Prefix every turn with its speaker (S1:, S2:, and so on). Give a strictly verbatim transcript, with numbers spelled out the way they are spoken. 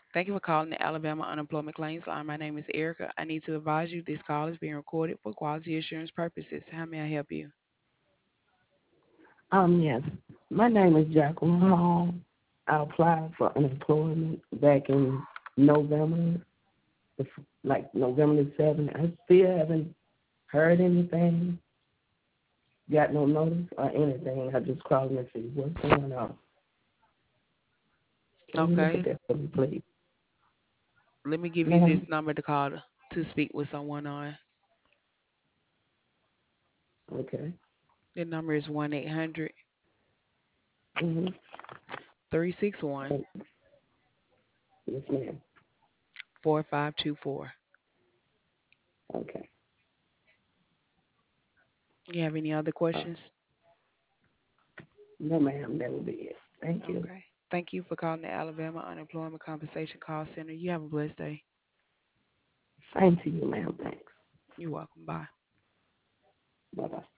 S1: Thank you for calling the Alabama Unemployment Claims Line. My name is Erica. I need to advise you this call is being recorded for quality assurance purposes. How may I help you?
S2: Um, yes. My name is Jacqueline Hall. I applied for unemployment back in November, like November the seventh. I still haven't heard anything, got no notice or anything. I just called and see what's going on. Can you look at
S1: Okay.
S2: that for me, please?
S1: Let me give you
S2: Ma'am?
S1: this number to call to, to speak with someone on.
S2: Okay.
S1: The number is one eight hundred
S2: Mm-hmm.
S1: three six one
S2: Yes, ma'am.
S1: four five two four.
S2: Okay.
S1: You have any other
S2: Uh,
S1: questions?
S2: no, ma'am. That will be it. Thank you.
S1: Okay. Thank you for calling the Alabama Unemployment Compensation Call Center. You have a blessed day.
S2: Same to you, ma'am. Thanks.
S1: You're welcome. Bye.
S2: Bye-bye.